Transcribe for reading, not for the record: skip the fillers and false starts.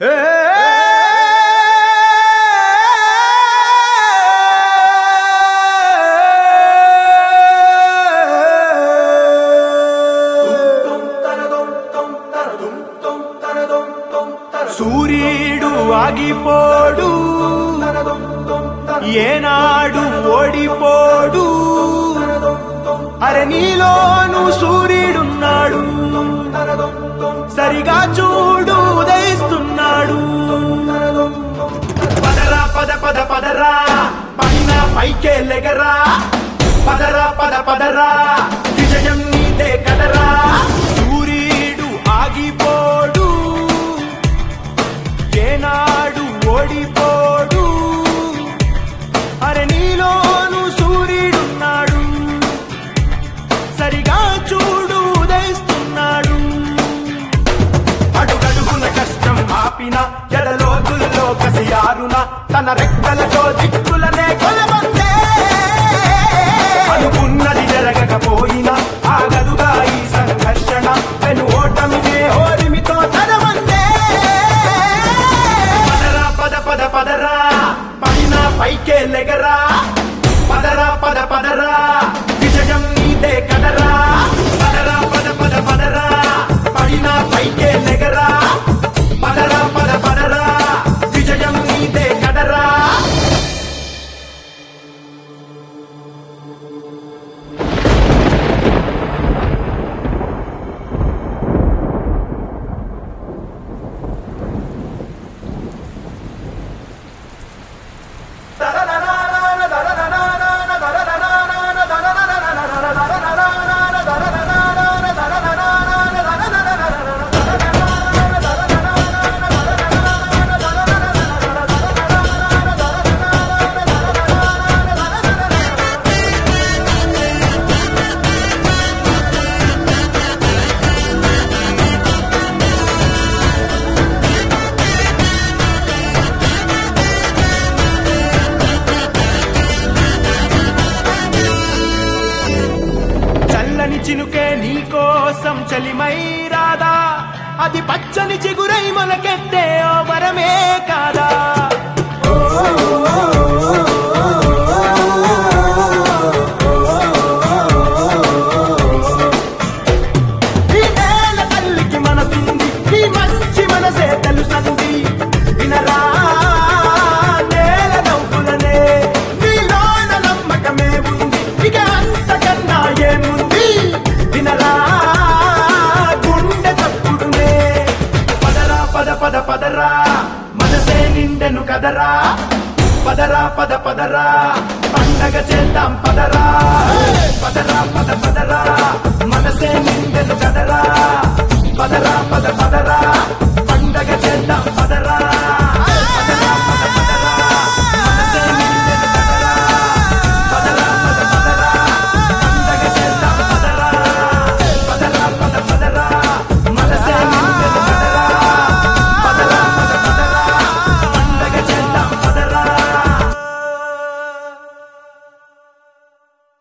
సూర్యుడు ఆగిపోడు, ఏనాడు ఓడిపోడు. అరే నీలోను సూర్యుడున్నాడు, సరిగా చూడు ఉదయిస్తున్నాడు. పదరా పద పద పదరా, పైన పైకే లెగరా. పదరా పద పదరా, విజయం నీదే కదరా. సూర్యుడు ఆగిపోడు, ఏనాడు ఓడిపోడు. అరే నీలోను సూర్యుడున్నాడు, సరిగా చూడు ఉదయిస్తున్నాడు. అడుగడుగున కష్టం ఆపిన, ఎడలోతుల్లో కసియారున, తన రెక్కలతో దిక్కులనే కొలవందే. అనుకున్నది జరగకపోయినా ఆగదుగా ఈ సంఘర్షణ, పెను ఓటమినే ఓరిమితో తనవందే. పదరా పద పద పదరా, పైన పైకే లెగరా. పదరా పద పదరా, విజయం నీదే కదరా. పదరా పద పద పదరా, పైన పైకే లెగరా. పదరా పద పదరా, విజయం నీదే కదరా. చినుకే నీకోసం చలిమై రాదా, అది పచ్చని చిగురై మొలకెత్తే ఓ వరమే కాదా. ఈ నేల తల్లికి మనసుంది, ఈ మంచి మనసే తెలుసంది. వినరా నేల నవ్వులనే, నీలోన నమ్మకమే ఉంది, ఇక అంతకన్నా ఏముంది. వినరా గుండె తప్పుడునే. పదరా పద పద పదరా, మనసే నిండెను కదరా. పదరా పద పదరా, పండగ చేద్దాం పదరా. పదరా పద